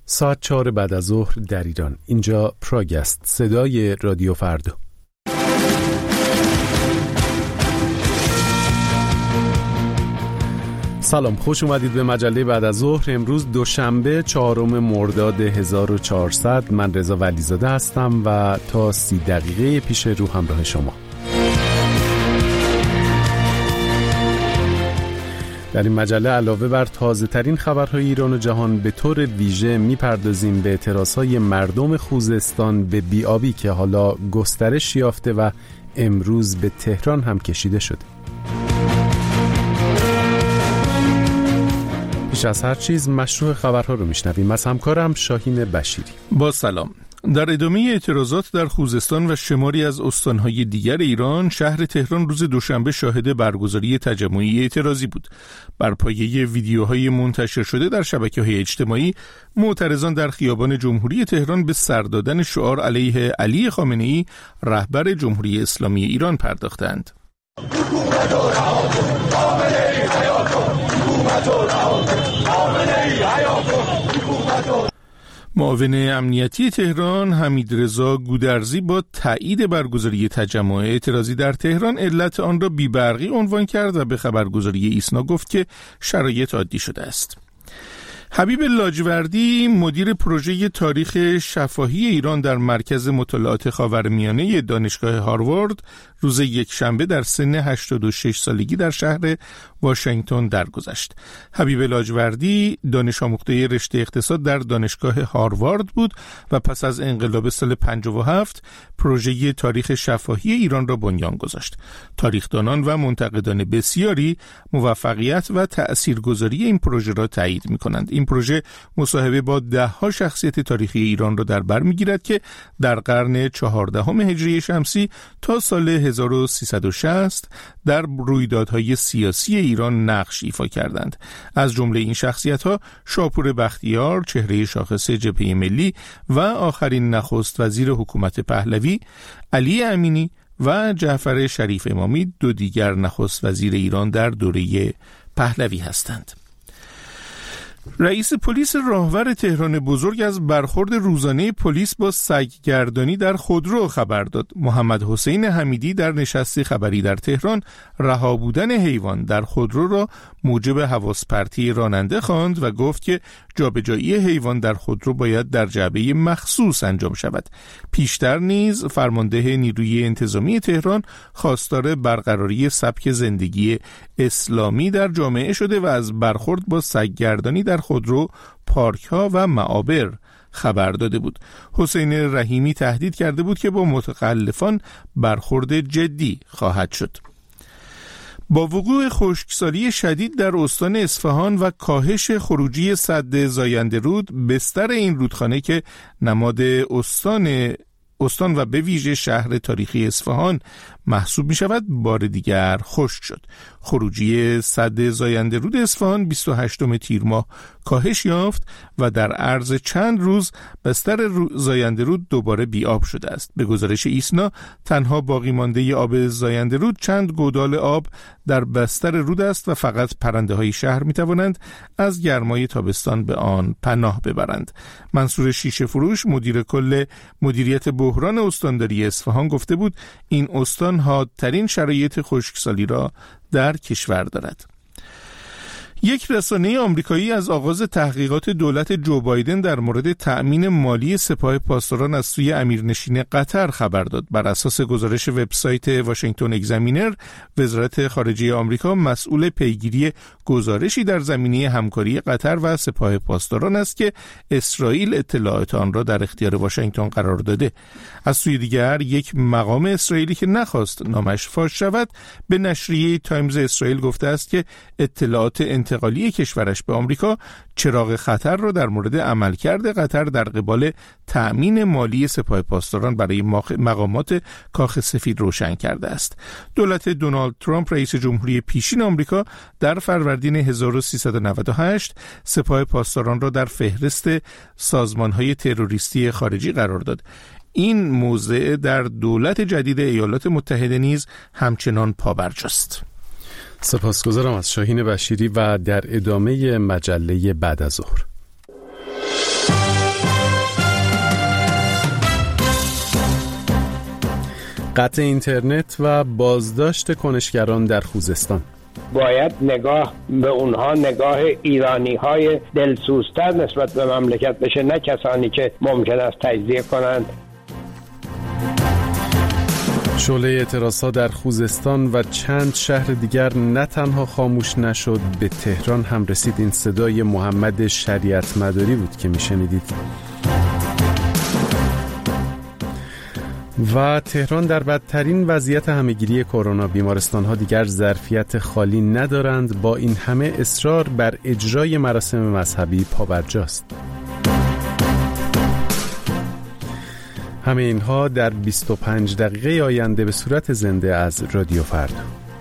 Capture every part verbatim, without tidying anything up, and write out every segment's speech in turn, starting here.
ساعت چهار بعد از ظهر در ایران. اینجا پراگ است، صدای رادیو فردا. سلام، خوش اومدید به مجله بعد از ظهر. امروز دوشنبه چهارم مرداد هزار و چهارصد. من رضا ولیزاده هستم و تا سی دقیقه پیش رو همراه شما. در این مجله علاوه بر تازه ترین خبرهای ایران و جهان به طور ویژه میپردازیم به اعتراضهای مردم خوزستان به بی‌آبی که حالا گسترش یافته و امروز به تهران هم کشیده شده. پیش از هر چیز مشروع خبرها رو میشنویم از همکارم شاهین بشیری. با سلام. در ادامه اعتراضات در خوزستان و شماری از استانهای دیگر ایران، شهر تهران روز دوشنبه شاهد برگزاری تجمعی اعتراضی بود. بر پایه ویدیوهای منتشر شده در شبکه‌های اجتماعی، معترضان در خیابان جمهوری تهران به سر دادن شعار علیه علی خامنه‌ای، رهبر جمهوری اسلامی ایران پرداختند. معاون امنیتی تهران حمیدرضا گودرزی با تایید برگزاری تجمع اعتراضی در تهران علت آن را بی‌برقی عنوان کرد و به خبرگزاری ایسنا گفت که شرایط عادی شده است. حبیب لاجوردی، مدیر پروژه تاریخ شفاهی ایران در مرکز مطالعات خاورمیانه دانشگاه هاروارد، روز یکشنبه در سن هشتاد و شش سالگی در شهر واشنگتن درگذشت. حبیب لاجوردی دانش آموخته رشته اقتصاد در دانشگاه هاروارد بود و پس از انقلاب سال پنجاه و هفت پروژه تاریخ شفاهی ایران را بنیان گذاشت. تاریخدانان و منتقدان بسیاری موفقیت و تأثیرگذاری این پروژه را تایید می‌کنند. این پروژه مصاحبه با ده ها شخصیت تاریخی ایران را در بر می‌گیرد که در قرن چهاردهم هجری شمسی تا سال هزار و سیصد و شصت در رویدادهای سیاسی ایران نقش ایفا کردند. از جمله این شخصیت‌ها شاپور بختیار، چهره شاخص جبهه ملی و آخرین نخست وزیر حکومت پهلوی، علی امینی و جعفر شریف امامی، دو دیگر نخست وزیر ایران در دوره پهلوی هستند. رئیس پلیس راهور تهران بزرگ از برخورد روزانه پلیس با سگ‌گردانی در خودرو خبر داد. محمد حسین حمیدی در نشست خبری در تهران رها بودن حیوان در خودرو را موجب حواس پرتی راننده خواند و گفت که جابجایی حیوان در خودرو باید در جعبه مخصوص انجام شود. پیشتر نیز فرمانده نیروی انتظامی تهران خواستار برقراری سبک زندگی اسلامی در جامعه شده و از برخورد با سگ‌گردانی در خودرو، پارک‌ها و معابر خبر داده بود. حسین رحیمی تهدید کرده بود که با متخلفان برخورد جدی خواهد شد. با وقوع خشکسالی شدید در استان اصفهان و کاهش خروجی سد زاینده رود، بستر این رودخانه که نماد استان استان و به ویژه شهر تاریخی اصفهان محسوب می شود، بار دیگر خشک شد. خروجی سد زاینده رود اصفهان بیست و هشتم تیر ماه کاهش یافت و در عرض چند روز بستر زاینده رود دوباره بی‌آب شده است. به گزارش ایسنا، تنها باقی مانده آب زاینده رود چند گودال آب در بستر رود است و فقط پرنده های شهر می توانند از گرمای تابستان به آن پناه ببرند. منصور شیشه فروش، مدیر کل مدیریت بحران استانداری اصفهان، گفته بود این استان حادترین شرایط خشکسالی را در کشور دارد. یک رسانه آمریکایی از آغاز تحقیقات دولت جو بایدن در مورد تأمین مالی سپاه پاسداران از سوی امیرنشین قطر خبر داد. بر اساس گزارش وبسایت واشنگتن اگزامینر، وزارت خارجه آمریکا مسئول پیگیری گزارشی در زمینه همکاری قطر و سپاه پاسداران است که اسرائیل اطلاعات آن را در اختیار واشنگتن قرار داده. از سوی دیگر، یک مقام اسرائیلی که نخواست نامش فاش شود به نشریه تایمز اسرائیل گفته است که اطلاعات انتقالی کشورش به آمریکا چراغ خطر را در مورد عملکرد قطر در قبال تأمین مالی سپاه پاسداران برای مقامات کاخ سفید روشن کرده است. دولت دونالد ترامپ، رئیس جمهوری پیشین آمریکا، در فروردین هزار و سیصد و نود و هشت سپاه پاسداران را در فهرست سازمان‌های تروریستی خارجی قرار داد. این موضع در دولت جدید ایالات متحده نیز همچنان پابرجاست. سپاسگزارم از شاهین بشیری و در ادامه مجله بعد از ظهر. قطع اینترنت و بازداشت کنشگران در خوزستان. باید نگاه به اونها نگاه ایرانی های دلسوزتر نسبت به مملکت بشه، نه کسانی که ممکن است تجزیه کنند. شعله اعتراضات در خوزستان و چند شهر دیگر نه تنها خاموش نشد، به تهران هم رسید. این صدای محمد شریعت مداری بود که میشنیدید. و تهران در بدترین وضعیت همهگیری کرونا. بیمارستان‌ها دیگر ظرفیت خالی ندارند. با این همه اصرار بر اجرای مراسم مذهبی پابرجاست. همه اینها در بیست و پنج دقیقه آینده به صورت زنده از رادیو فردا.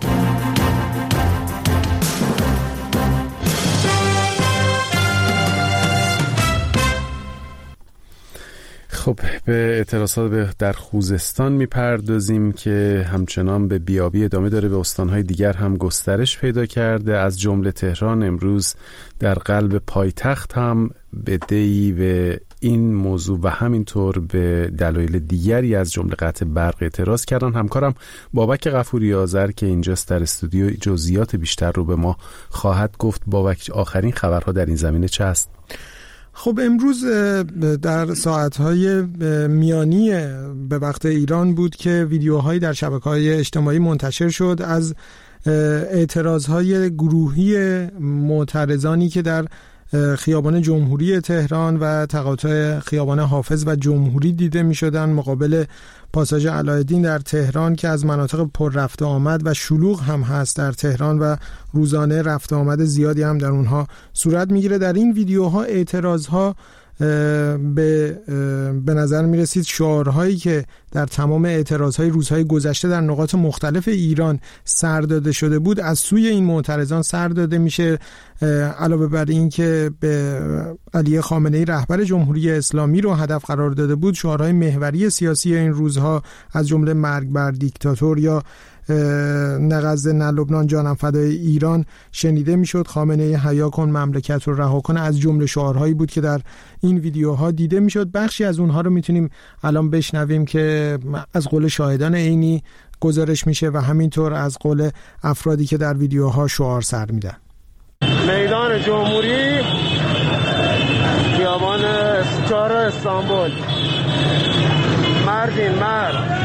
خب به اعتراضات در خوزستان میپردازیم که همچنان به بیابی ادامه داره. به استانهای دیگر هم گسترش پیدا کرده، از جمله تهران. امروز در قلب پایتخت هم بدهی به این موضوع و همینطور به دلایل دیگری از جمله قطع برق اعتراض کردن. همکارم بابک غفوری آذر که اینجاست در استودیو جزئیات بیشتر رو به ما خواهد گفت. بابک، آخرین خبرها در این زمینه چه است؟ خب امروز در ساعتهای میانی به وقت ایران بود که ویدیوهایی در شبکه‌های اجتماعی منتشر شد از اعتراضهای گروهی معترضانی که در خیابان جمهوری تهران و تقاطع خیابان حافظ و جمهوری دیده می شدن مقابل پاساژ علاءالدین در تهران که از مناطق پر رفت آمد و شلوغ هم هست در تهران و روزانه رفت آمد زیادی هم در اونها صورت میگیره. در این ویدیوها اعتراضها به به نظر می رسید شعارهایی که در تمام اعتراضهای روزهای گذشته در نقاط مختلف ایران سر داده شده بود از سوی این معترضان سر داده میشه. علاوه بر این که به علی خامنه‌ای رهبر جمهوری اسلامی رو هدف قرار داده بود، شعارهای محوری سیاسی این روزها از جمله مرگ بر دیکتاتور یا نه غزه نه لبنان جانم فدای ایران شنیده میشد. خامنه‌ای حیا کن مملکت رو رها کن از جمله شعارهایی بود که در این ویدیوها دیده میشد. بخشی از اونها رو میتونیم الان بشنویم که از قول شاهدان عینی گزارش میشه و همینطور از قول افرادی که در ویدیوها شعار سر میدن. میدان جمهوری، خیابان چهار استانبول. مردین مرد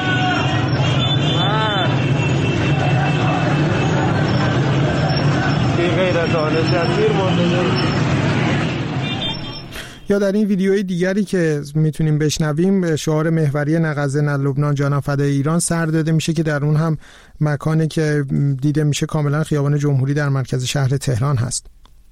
یا در این ویدیوی دیگری که میتونیم بشنویم شعار محوری نه غزه نه لبنان جانم فدای ایران سر داده میشه که در اون هم مکانی که دیده میشه کاملا خیابان جمهوری در مرکز شهر تهران هست.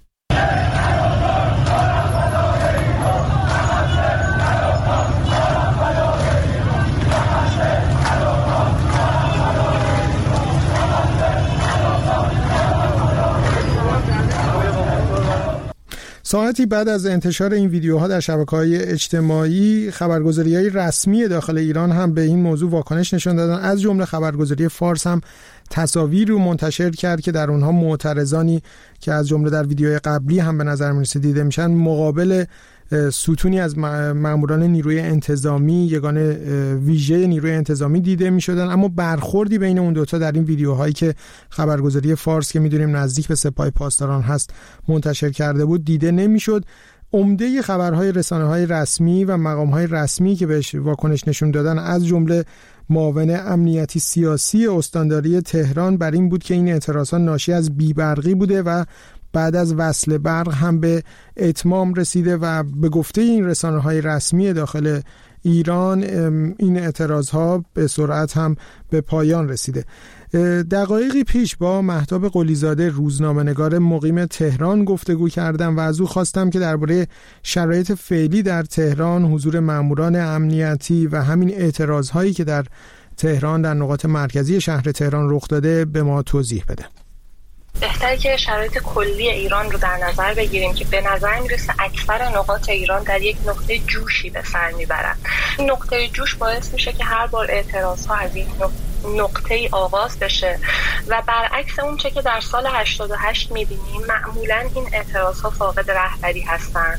ساعتی بعد از انتشار این ویدیوها در شبکه‌های اجتماعی خبرگزاری‌های رسمی داخل ایران هم به این موضوع واکنش نشان دادن. از جمله خبرگزاری فارس هم تصاویر رو منتشر کرد که در اونها معترضانی که از جمله در ویدیوهای قبلی هم به نظر می‌رسید دیده میشن مقابل ستونی از ماموران نیروی انتظامی یگانه ویژه نیروی انتظامی دیده می‌شدن، اما برخوردی بین اون دوتا در این ویدیوهایی که خبرگزاری فارس که می‌دونیم نزدیک به سپاه پاسداران هست منتشر کرده بود دیده نمی‌شد. عمده خبرهای رسانه‌های رسمی و مقام‌های رسمی که بهش واکنش نشون دادن از جمله معاون امنیتی سیاسی استانداری تهران بر این بود که این اعتراضات ناشی از بی‌برقی بوده و بعد از وصل برق هم به اتمام رسیده و به گفته این رسانه‌های رسمی داخل ایران این اعتراضها به سرعت هم به پایان رسیده. دقایقی پیش با مهتاب قلیزاده روزنامه‌نگار مقیم تهران گفتگو کردم و از او خواستم که درباره شرایط فعلی در تهران، حضور ماموران امنیتی و همین اعتراضهایی که در تهران در نقاط مرکزی شهر تهران رخ داده به ما توضیح بده. بهتره که شرایط کلی ایران رو در نظر بگیریم که به نظر میرسه اکثر نقاط ایران در یک نقطه جوشی به سر میبرن. این نقطه جوش باعث میشه که هر بار اعتراض ها از این نقطه ای آغاز بشه و برعکس اون چه که در سال هشتاد و هشت میبینیم معمولا این اعتراض ها فاقد رهبری هستن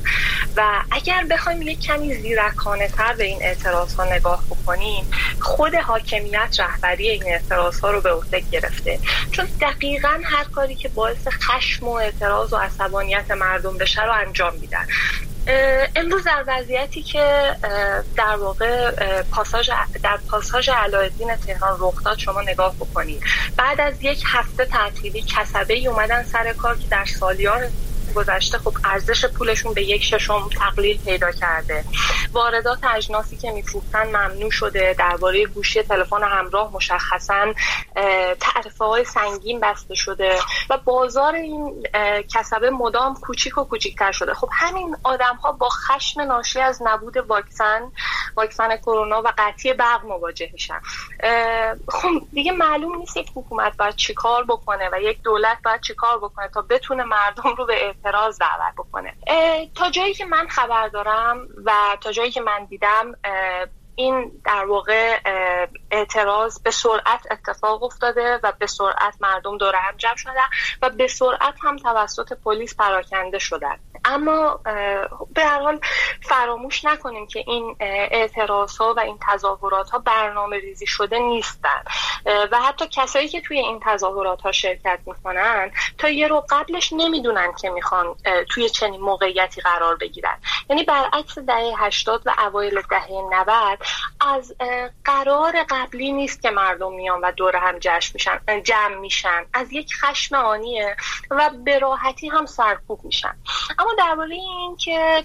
و اگر بخوایم یک کمی زیرکانه تر به این اعتراض ها نگاه بکنیم، خود حاکمیت رهبری این اعتراض ها رو به عهده گرفته، چون دقیقاً هر کاری که باعث خشم و اعتراض و عصبانیت مردم بشه رو انجام میدن. امروز در وضعیتی که در واقع پاساژ در پاساژ علاءالدین تهران رخ داد شما نگاه بکنید، بعد از یک هفته تعطیلی کسبه‌ای اومدن سر کار که در سالیان گذشته خب ارزش پولشون به یک ششم تقلیل پیدا کرده، واردات اجناسی که میفروختن ممنوع شده، درباره گوشی تلفن همراه مشخصاً تعرفه‌های سنگین بسته شده و بازار این کسبه مدام کوچیک و کوچیک‌تر شده. خب همین آدم‌ها با خشم ناشی از نبود واکسن واکسن کرونا و قطعی برق مواجه میشن. خب دیگه معلوم نیست یک حکومت باید چیکار بکنه و یک دولت باید چیکار بکنه تا بتونه مردم رو به اعتراض دعوت بکنه. تا جایی که من خبر دارم و تا جایی که من دیدم، این در واقع اعتراض به سرعت اتفاق افتاده و به سرعت مردم دور هم جمع شدن و به سرعت هم توسط پلیس پراکنده شدن. اما به هر حال فراموش نکنیم که این اعتراض‌ها و این تظاهرات‌ها برنامه ریزی شده نیستن و حتی کسایی که توی این تظاهرات‌ها شرکت میکنن تا یه رو قبلش نمیدونن که میخوان توی چنین موقعیتی قرار بگیرن. یعنی برعکس دهه هشتاد و اوایل دهه نود از قرار قبلی نیست که مردم میان و دور هم جشن میشن جمع میشن، از یک خشم آنیه و به راحتی هم سرکوب میشن. اما درباره این که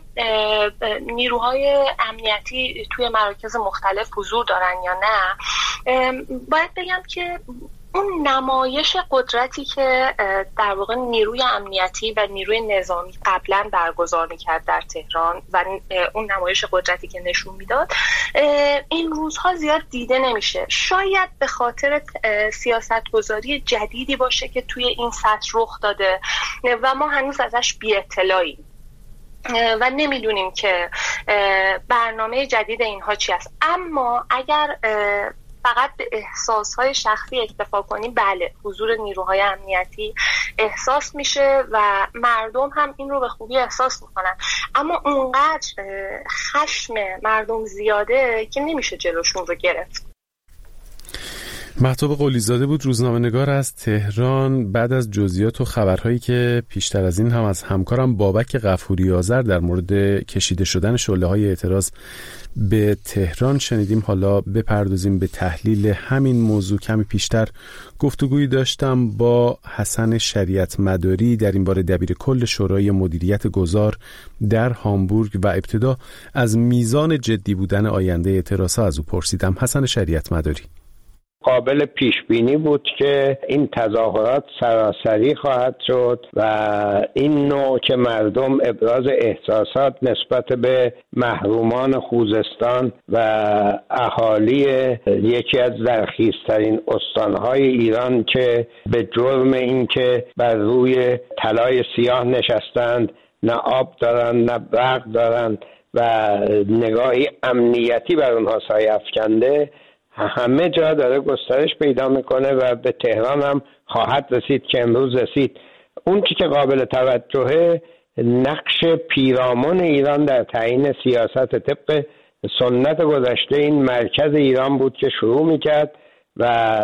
نیروهای امنیتی توی مراکز مختلف حضور دارن یا نه، باید بگم که اون نمایش قدرتی که در واقع نیروی امنیتی و نیروی نظامی قبلا برگزار میکرد در تهران و اون نمایش قدرتی که نشون میداد این روزها زیاد دیده نمیشه. شاید به خاطر سیاستگذاری جدیدی باشه که توی این سطح رخ داده و ما هنوز ازش بی اطلاعیم و نمیدونیم که برنامه جدید اینها چی است. اما اگر فقط به احساسهای شخصی اکتفا کنیم، بله حضور نیروهای امنیتی احساس میشه و مردم هم این رو به خوبی احساس میکنن، اما اونقدر خشم مردم زیاده که نمیشه جلوشون رو گرفت. مهتاب قلیزاده بود، روزنامه‌نگار از تهران. بعد از جزئیات و خبرهایی که پیشتر از این هم از همکارم بابک غفوری آذر در مورد کشیده شدن شعله‌های اعتراض به تهران شنیدیم، حالا بپردازیم به تحلیل همین موضوع. کمی پیشتر گفتگویی داشتم با حسن شریعت مداری، در این باره دبیر کل شورای مدیریت گذار در هامبورگ، و ابتدا از میزان جدی بودن آینده اعتراضها از او پرسیدم. حسن شریعت مداری: قابل پیش بینی بود که این تظاهرات سراسری خواهد شد و این نوع که مردم ابراز احساسات نسبت به محرومان خوزستان و اهالی یکی از زرخیزترین استانهای ایران که به جرم این که بر روی طلای سیاه نشستند، نه آب دارند نه برق دارند و نگاهی امنیتی بر اونها سایه افکنده، همه جا داره گسترش پیدا میکنه و به تهران هم خواهد رسید که امروز رسید. اون چی که قابل توجهه نقش پیرامون ایران در تعیین سیاست طبق سنت گذشته این مرکز ایران بود که شروع میکرد و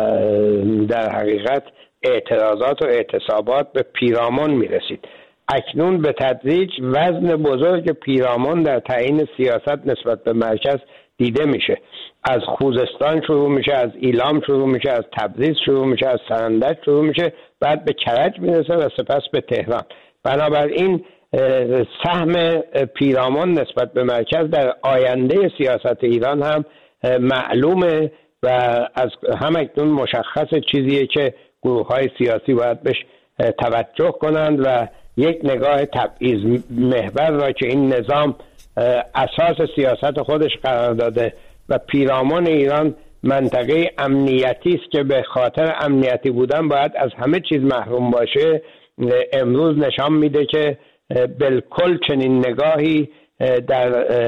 در حقیقت اعتراضات و اعتصابات به پیرامون میرسید. اکنون به تدریج وزن بزرگ پیرامون در تعیین سیاست نسبت به مرکز دیده میشه. از خوزستان شروع میشه، از ایلام شروع میشه، از تبریز شروع میشه، از سرندج شروع میشه، بعد به کرج میرسه و سپس به تهران. بنابراین سهم پیرامون نسبت به مرکز در آینده سیاست ایران هم معلومه و از همکنون مشخص چیزیه که گروه‌های سیاسی باید بهش توجه کنند و یک نگاه تبعیض محور را که این نظام اساس سیاست خودش قرار داده و پیرامون ایران منطقه امنیتی است که به خاطر امنیتی بودن باید از همه چیز محروم باشه، امروز نشان میده که بالکل چنین نگاهی در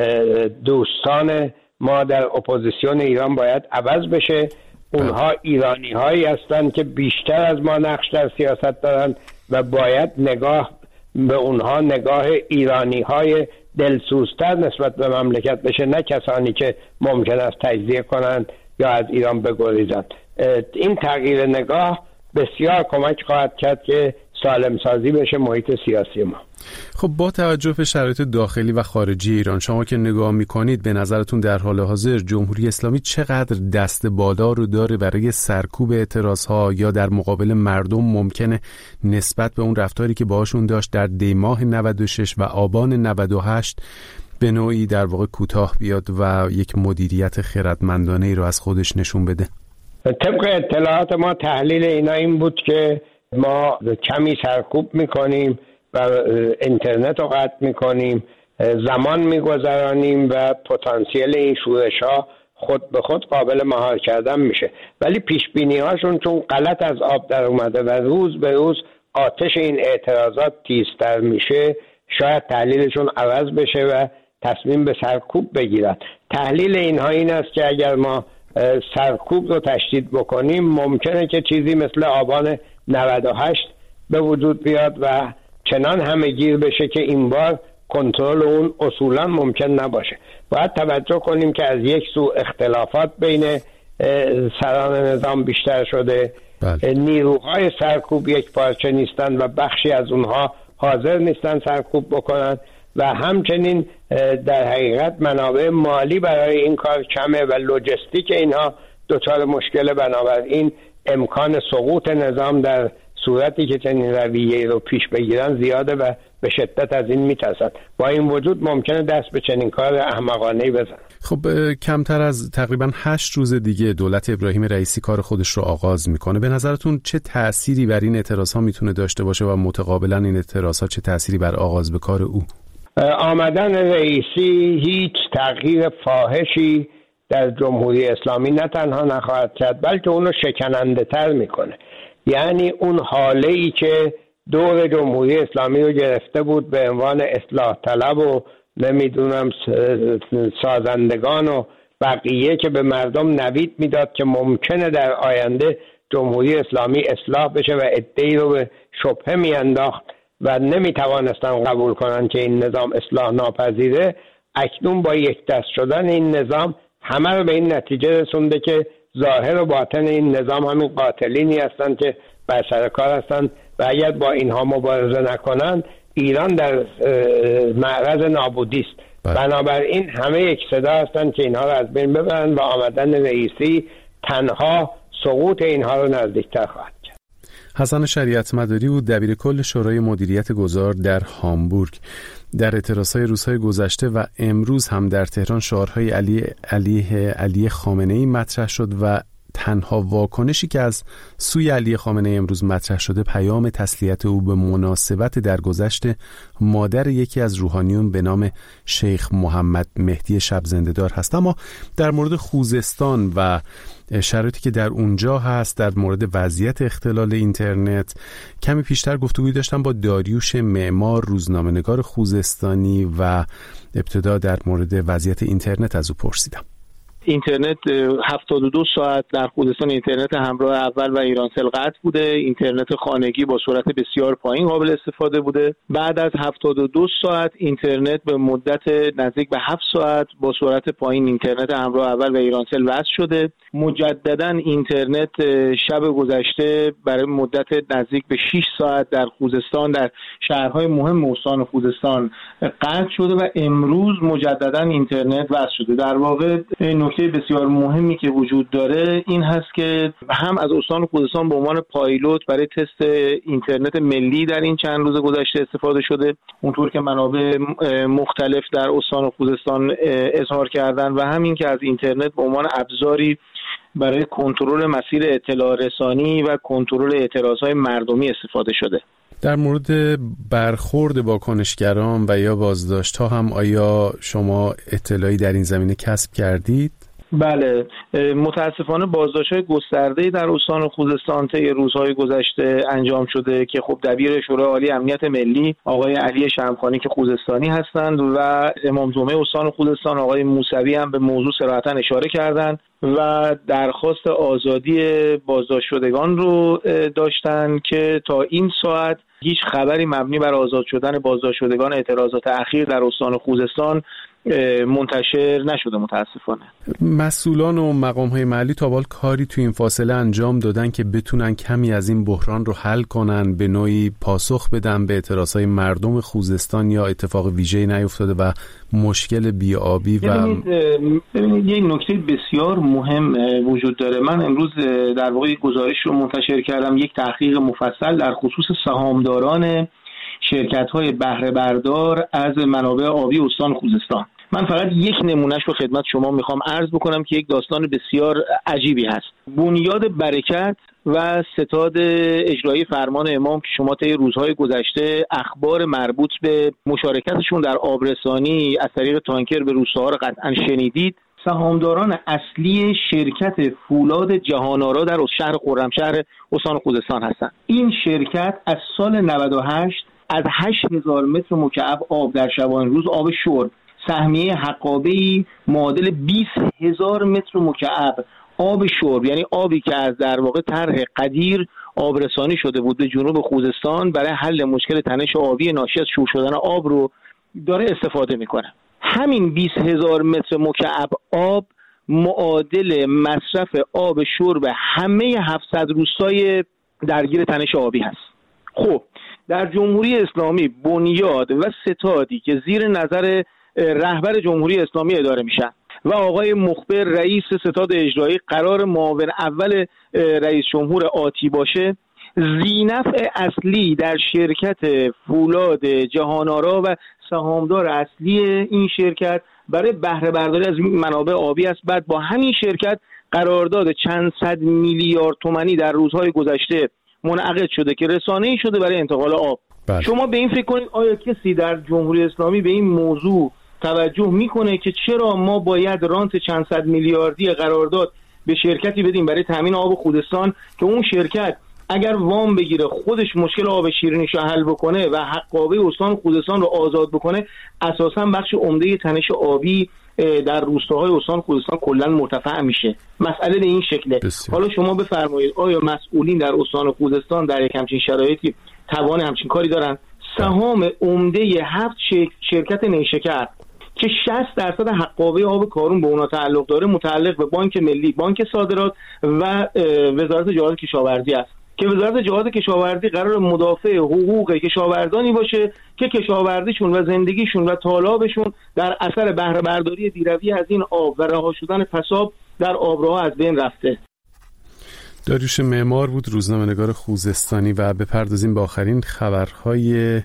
دوستان ما در اپوزیسیون ایران باید عوض بشه. اونها ایرانی هایی هستند که بیشتر از ما نقش در سیاست دارند و باید نگاه به اونها نگاه ایرانی های دلسوزتر نسبت به مملکت بشه، نه کسانی که ممکن است تجزیه کنند یا از ایران بگریزند. این تغییر نگاه بسیار کمک خواهد کرد که سالم سازی بشه محیط سیاسی ما. خب با توجه به شرایط داخلی و خارجی ایران، شما که نگاه میکنید به نظرتون در حال حاضر جمهوری اسلامی چقدر دست بالا رو داره برای سرکوب اعتراضها یا در مقابل مردم ممکنه نسبت به اون رفتاری که باهاشون داشت در دی ماه نود و شش و آبان نود و هشت به نوعی در واقع کوتاه بیاد و یک مدیریت خردمندانه ای رو از خودش نشون بده؟ طبق اطلاعات ما تحلیل اینا این بود که ما کمی سرکوب میکنیم و اینترنت رو قطع میکنیم، زمان میگذرانیم و پتانسیل این شورش ها خود به خود قابل مهار کردن میشه. ولی پیش بینی هاشون چون غلط از آب در اومده و روز به روز آتش این اعتراضات تیزتر میشه، شاید تحلیلشون عوض بشه و تصمیم به سرکوب بگیرن. تحلیل اینها این است که اگر ما سرکوب رو تشدید بکنیم ممکنه که چیزی مثل آبان نود و هشت به وجود بیاد و چنان همه گیر بشه که این بار کنترل اون اصولا ممکن نباشه. باید توجه کنیم که از یک سو اختلافات بین سران نظام بیشتر شده، بله. نیروهای سرکوب یک پارچه نیستن و بخشی از اونها حاضر نیستن سرکوب بکنن و همچنین در حقیقت منابع مالی برای این کار کمه و لوجستیک اینها دچار مشکل، بنابراین امکان سقوط نظام در صورتی که چنین رویه‌ای رو پیش بگیرن زیاده و به شدت از این میترسن. با این وجود ممکنه دست به چنین کار احمقانه‌ای بزنن. خب کمتر از تقریبا هشت روز دیگه دولت ابراهیم رئیسی کار خودش رو آغاز میکنه. به نظرتون چه تأثیری بر این اعتراض‌ها میتونه داشته باشه و متقابلا این اعتراض‌ها چه تأثیری بر آغاز به کار او؟ آمدن رئیسی هیچ تغییر فاحشی در جمهوری اسلامی نه تنها نخواهد کرد بلکه اونو شکننده تر میکنه. یعنی اون حاله ای که دور جمهوری اسلامی رو گرفته بود به عنوان اصلاح طلب و نمیدونم سازندگان و بقیه که به مردم نوید میداد که ممکنه در آینده جمهوری اسلامی اصلاح بشه و عده‌ای رو به شبهه میانداخت و نمیتوانستن قبول کنن که این نظام اصلاح ناپذیره، اکنون با یک دست شدن این نظام همه رو به این نتیجه رسونده که ظاهر و باطن این نظام همین قاتلینی هستن که بر سر کار هستن و اگر با اینها مبارزه نکنن ایران در معرض نابودی است. بنابراین همه یک صدا هستن که اینها رو از بین ببرن و آمدن رئیسی تنها سقوط اینها رو نزدیکتر خواهد کرد. حسن شریعت مداری بود، دبیر کل شورای مدیریت گذار در هامبورگ. در اعتراضهای روزهای گذشته و امروز هم در تهران شعارهای علی علیه علی خامنه‌ای مطرح شد و تنها واکنشی که از سوی علی خامنه‌ای امروز مطرح شده پیام تسلیت او به مناسبت درگذشت مادر یکی از روحانیون به نام شیخ محمد مهدی شب زنده‌دار هست. اما در مورد خوزستان و شرایطی که در اونجا هست، در مورد وضعیت اختلال اینترنت کمی پیشتر گفتگوی داشتم با داریوش معمار، روزنامه‌نگار خوزستانی، و ابتدا در مورد وضعیت اینترنت از او پرسیدم. اینترنت هفتاد و دو ساعت در خوزستان اینترنت همراه اول و ایرانسل قطع بوده. اینترنت خانگی با سرعت بسیار پایین قابل استفاده بوده. بعد از هفتاد و دو ساعت اینترنت به مدت نزدیک به هفت ساعت با سرعت پایین اینترنت همراه اول و ایرانسل وصل شده. مجددا اینترنت شب گذشته برای مدت نزدیک به شش ساعت در خوزستان در شهرهای مهم استان خوزستان قطع شده و امروز مجددا اینترنت وصل شده. در واقع نکته بسیار مهمی که وجود داره این هست که هم از استان خوزستان به عنوان پایلوت برای تست اینترنت ملی در این چند روز گذشته استفاده شده، اونطور که منابع مختلف در استان خوزستان اظهار کردن، و همین که از اینترنت به عنوان ابزاری برای کنترل مسیر اطلاع رسانی و کنترل اعتراضهای مردمی استفاده شده. در مورد برخورد با کنشگران و یا بازداشت‌ها هم آیا شما اطلاعی در این زمینه کسب کردید؟ بله، متاسفانه بازداشت‌های گسترده‌ای در استان خوزستان طی روزهای گذشته انجام شده که خب دبیر شورای عالی امنیت ملی آقای علی شمخانی که خوزستانی هستند و امام جمعه استان خوزستان آقای موسوی هم به موضوع صراحتاً اشاره کردند و درخواست آزادی بازداشت شدگان رو داشتن که تا این ساعت هیچ خبری مبنی بر آزاد شدن بازداشت شدگان اعتراضات اخیر در استان خوزستان منتشر نشده متاسفانه. مسئولان و مقام‌های محلی تا حال کاری تو این فاصله انجام دادن که بتونن کمی از این بحران رو حل کنن، به نوعی پاسخ بدن به اعتراضهای مردم خوزستان، یا اتفاق ویژه‌ای نیفتاده و مشکل بی‌آبی و ببینید یک نکته بسیار مهم وجود داره. من امروز در واقع گزارش رو منتشر کردم، یک تحقیق مفصل در خصوص سهامداران شرکت‌های بهره بردار از منابع آبی استان خوزستان. من فقط یک نمونهش رو خدمت شما میخوام عرض بکنم که یک داستان بسیار عجیبی هست. بنیاد برکت و ستاد اجرایی فرمان امام که شما طی روزهای گذشته اخبار مربوط به مشارکتشون در آبرسانی از طریق تانکر به روستاها رو قطعا شنیدید، سهامداران اصلی شرکت فولاد جهان‌آرا در شهر خرمشهر استان خوزستان هستند. این شرکت از سال نود و هشت از هشت هزار متر مکعب آب در شبانه روز آب شرب، سهمیه حقابه‌ای معادل بیست هزار متر مکعب آب شرب، یعنی آبی که از در واقع طرح قدیر آبرسانی شده بود به جنوب خوزستان برای حل مشکل تنش آبی ناشی از شور شدن آب رو داره استفاده میکنه. همین بیست هزار متر مکعب آب معادل مصرف آب شرب همه هفتصد روستای درگیر تنش آبی هست. خب در جمهوری اسلامی بنیاد و ستادی که زیر نظر رهبر جمهوری اسلامی اداره میشن و آقای مخبر رئیس ستاد اجرایی قرار معاون اول رئیس جمهور آتی باشه، ذینفع اصلی در شرکت فولاد جهان‌آرا و سهامدار اصلی این شرکت برای بهره برداری از منابع آبی است. بعد با همین شرکت قرارداد چند صد میلیارد تومانی در روزهای گذشته منعقد شده که رسانه‌ای شده برای انتقال آب. بله. شما به این فکر کنید آیا کسی در جمهوری اسلامی به این موضوع توجه میکنه که چرا ما باید رانت چند صد میلیاردی قرارداد به شرکتی بدیم برای تامین آب خوزستان که اون شرکت اگر وام بگیره خودش مشکل آب شیرینیش رو حل بکنه و حقابه استان خوزستان رو آزاد بکنه، اساساً بخش عمده تنش آبی در روستاهای استان خوزستان کلا مرتفع میشه. مسئله به این شکله. بسیار. حالا شما بفرمایید آیا مسئولین در استان خوزستان در یک همچین شرایطی توان همچین کاری دارن؟ سهام عمده هفت شرکت نیشکر که شصت درصد حقابه آب کارون به اونا تعلق داره متعلق به بانک ملی، بانک صادرات و وزارت جهاد کشاورزی است که وزارت جهاد کشاورزی قرار مدافع حقوق کشاورزانی باشه که کشاورزیشون و زندگیشون و تالابشون در اثر بهره برداری بیروی از این آب و رها شدن پساب در آبراها از بین رفته. داریوش معمار بود، روزنامه‌نگار خوزستانی. و بپردازیم به آخرین خبرهای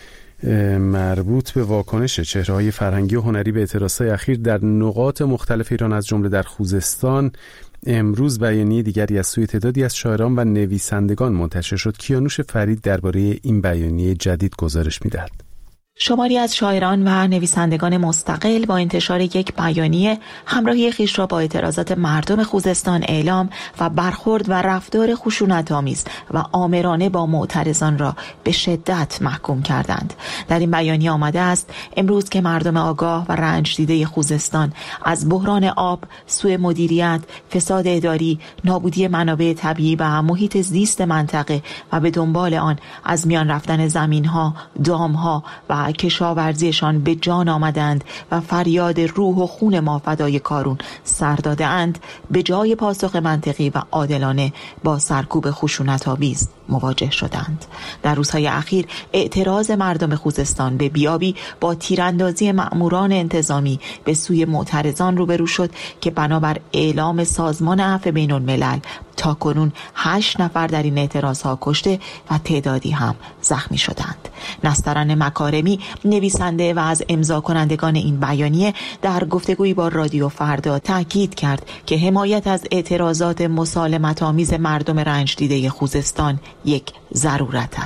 مربوط به واکنش چهره‌های فرهنگی و هنری به اعتراضات اخیر در نقاط مختلف ایران از جمله در خوزستان. امروز بیانیه دیگری از سوی تعدادی از شاعران و نویسندگان منتشر شد. کیانوش فرید درباره این بیانیه جدید گزارش می‌دهد. شماری از شاعران و نویسندگان مستقل با انتشار یک بیانیه همراهی خویش را با اعتراضات مردم خوزستان اعلام و برخورد و رفتار خشونت‌آمیز و آمرانه با معترضان را به شدت محکوم کردند. در این بیانیه آمده است امروز که مردم آگاه و رنج دیده خوزستان از بحران آب، سوء مدیریت، فساد اداری، نابودی منابع طبیعی و محیط زیست منطقه و به دنبال آن از میان رفتن زمین‌ها، دام‌ها و کشاورزیشان به جان آمدند و فریاد روح و خون ما فدای کارون سر داده اند، به جای پاسخ منطقی و عادلانه با سرکوب خشونت‌آمیز مواجه شدند. در روزهای اخیر اعتراض مردم خوزستان به بیابی با تیراندازی مأموران انتظامی به سوی معترضان روبرو شد که بنابر اعلام سازمان عفو بین الملل تا کنون هشت نفر در این اعتراضها کشته و تعدادی هم زخمی شدند. نسترن مکارمی، نویسنده و از امضا کنندگان این بیانیه، در گفتگویی با رادیو فردا تاکید کرد که حمایت از اعتراضات مسالمت‌آمیز مردم رنج دیده خوزستان یک ضرورت است.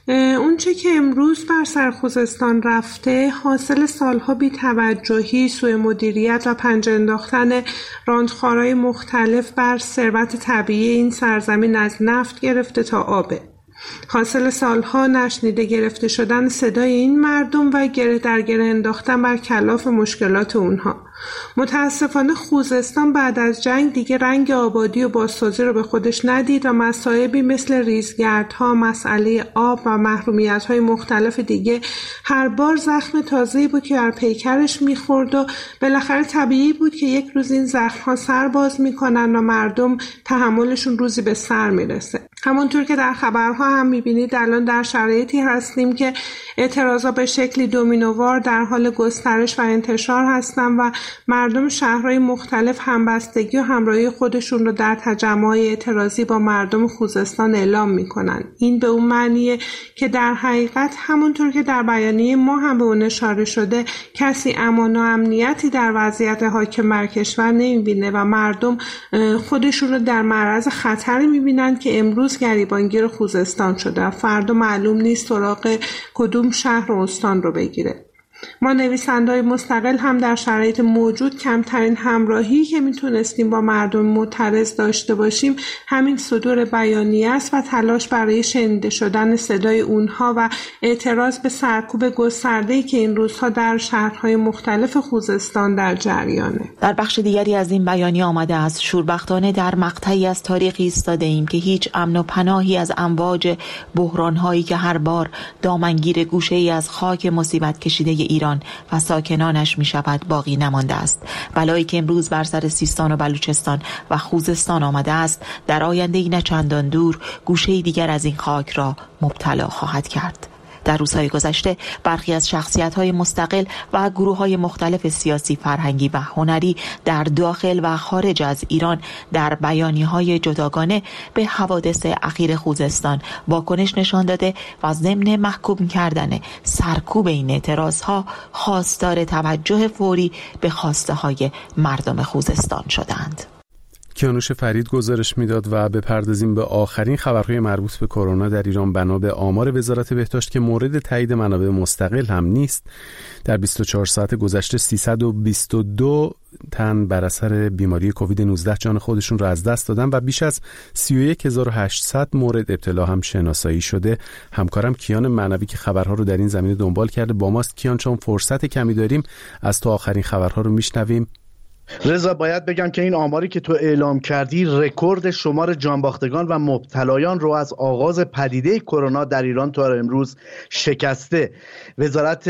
اون چه که امروز بر سر خوزستان رفته حاصل سالها بی‌توجهی، سوء مدیریت و پنجه انداختن راندخوارهای مختلف بر ثروت طبیعی این سرزمین از نفت گرفته تا آبه. حاصل سالها نشنیده گرفته شدن صدای این مردم و گره در گره انداختن بر کلاف مشکلات اونها. متاسفانه خوزستان بعد از جنگ دیگه رنگ آبادی و بازسازی رو به خودش ندید و مصائبی مثل ریزگردها، مسئله آب و محرومیت‌های مختلف دیگه هر بار زخم تازه‌ای بود که بر پیکرش می‌خورد و بالاخره طبیعی بود که یک روز این زخم‌ها سر باز می‌کنن و مردم تحملشون روزی به سر میرسه. همونطور که در خبرها هم می‌بینید الان در شرایطی هستیم که اعتراضات به شکلی دومینووار در حال گسترش و انتشار هستن و مردم شهرهای مختلف همبستگی و همراهی خودشون رو در تجمع‌های اعتراضی با مردم خوزستان اعلام میکنن. این به اون معنیه که در حقیقت همونطور که در بیانیه ما هم به اون اشاره شده کسی امان و امنیتی در وضعیت حاکم بر کشور نمیبینه و مردم خودشون رو در معرض خطری میبینن که امروز گریبانگیر خوزستان شده، فردا معلوم نیست سراغ کدوم شهر و استان رو بگیره. ما نویسنده‌های مستقل هم در شرایط موجود کمترین همراهی که میتونستیم با مردم معترض داشته باشیم همین صدور بیانیه است و تلاش برای شنیده شدن صدای اونها و اعتراض به سرکوب گسترده‌ای که این روزها در شهرهای مختلف خوزستان در جریانه. در بخش دیگری از این بیانیه آمده است شوربختانه در مقطعی از تاریخ ایستاده ایم که هیچ امن و پناهی از امواج بحران‌هایی که هر بار دامنگیر گوشه‌ای از خاک مصیبت کشیده ایران و ساکنانش می شود باقی نمانده است. بلایی که امروز بر سر سیستان و بلوچستان و خوزستان آمده است در آینده نه چندان دور گوشه دیگر از این خاک را مبتلا خواهد کرد. در روزهای گذشته برخی از شخصیت‌های مستقل و گروه‌های مختلف سیاسی، فرهنگی و هنری در داخل و خارج از ایران در بیانیه‌های جداگانه به حوادث اخیر خوزستان واکنش نشان داده و ضمن محکوم کردن سرکوب این اعتراض‌ها خواستار توجه فوری به خواسته‌های مردم خوزستان شدند. کیانوش فرید گزارش میداد و بپردازیم به آخرین خبرهای مربوط به کرونا در ایران. بنا به آمار وزارت بهداشت که مورد تایید منابع مستقل هم نیست، در بیست و چهار ساعت گذشته سیصد و بیست و دو تن بر اثر بیماری کووید نوزده جان خودشون را از دست دادن و بیش از سی و یک هزار و هشتصد مورد ابتلا هم شناسایی شده. همکارم کیان معنوی که خبرها رو در این زمینه دنبال کرده با ماست. کیان، چون فرصت کمی داریم از تو آخرین خبرها رو میشنویم. رضا، باید بگم که این آماری که تو اعلام کردی رکورد شمار جانباختگان و مبتلایان رو از آغاز پدیده کرونا در ایران تا امروز شکسته. وزارت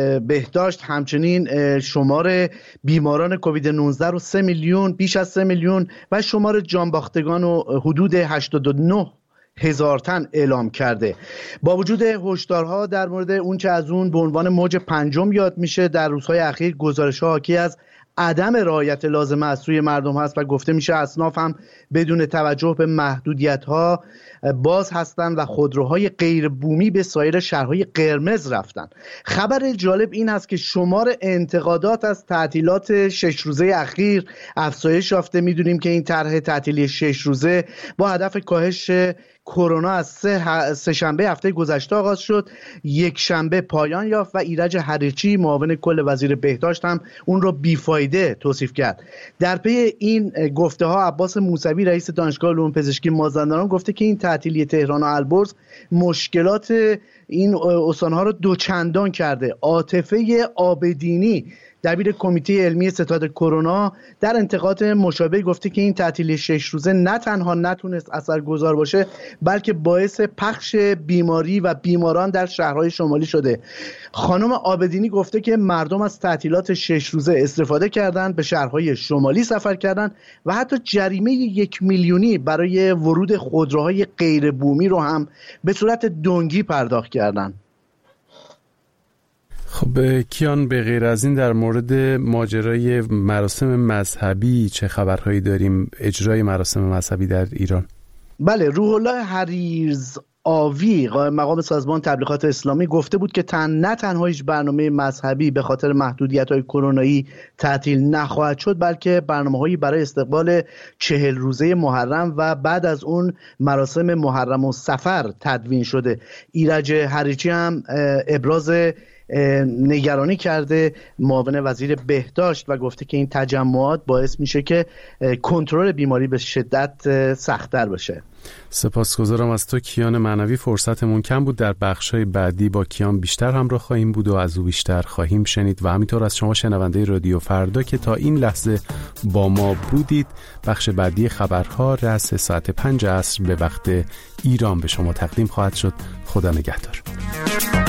بهداشت همچنین شمار بیماران کووید نوزده رو سه میلیون بیش از سه میلیون و شمار جانباختگان رو حدود هشتاد و نه هزار تن اعلام کرده. با وجود هشدارها در مورد اون چه از اون به عنوان موج پنجم یاد میشه، در روزهای اخیر گزارش‌ها حاکی از عدم رعایت لازمه از سوی مردم هست و گفته میشه اصناف هم بدون توجه به محدودیت‌ها باز هستن و خودروهای غیر بومی به سایر شهرهای قرمز رفتن. خبر جالب این است که شمار انتقادات از تعطیلات شش روزه اخیر افزایش یافته. میدونیم که این طرح تعطیلی شش روزه با هدف کاهش کرونا از سه, سه شنبه هفته گذشته آغاز شد، یک شنبه پایان یافت و ایرج حریچی معاون کل وزیر بهداشت هم اون رو بیفایده توصیف کرد. در پی این گفته ها عباس موسوی رئیس دانشگاه علوم پزشکی مازندران گفته که این تعطیلی تهران و البرز مشکلات این استان‌ها رو دوچندان کرده. عاطفه عابدینی دبیر کمیته علمی ستاد کرونا در انتقاد مشابه گفته که این تعطیلی شش روزه نه تنها نتونست اثرگذار باشه بلکه باعث پخش بیماری و بیماران در شهرهای شمالی شده. خانم عابدینی گفته که مردم از تعطیلات شش روزه استفاده کردند، به شهرهای شمالی سفر کردند و حتی جریمه یک میلیونی برای ورود خودروهای غیر بومی رو هم به صورت دنگی پرداخت کردند. خب کیان، به غیر از این در مورد ماجرای مراسم مذهبی چه خبرهایی داریم؟ اجرای مراسم مذهبی در ایران. بله، روح الله حریرز آوی مقام سازمان تبلیغات اسلامی گفته بود که تن نه تنها هیچ برنامه مذهبی به خاطر محدودیت‌های کرونایی تعطیل نخواهد شد، بلکه برنامه‌هایی برای استقبال چهل روزه محرم و بعد از اون مراسم محرم و صفر تدوین شده. ایرج حریچی هم ابراز نگرانی کرده، معاون وزیر بهداشت، و گفته که این تجمعات باعث میشه که کنترل بیماری به شدت سخت‌تر بشه. سپاسگزارم از تو کیان معنوی. فرصتمون کم بود، در بخش‌های بعدی با کیان بیشتر همراه خواهیم بود و از او بیشتر خواهیم شنید و همینطور از شما شنونده رادیو فردا که تا این لحظه با ما بودید. بخش بعدی خبرها رأس ساعت پنج عصر به وقت ایران به شما تقدیم خواهد شد. خدا نگهدار.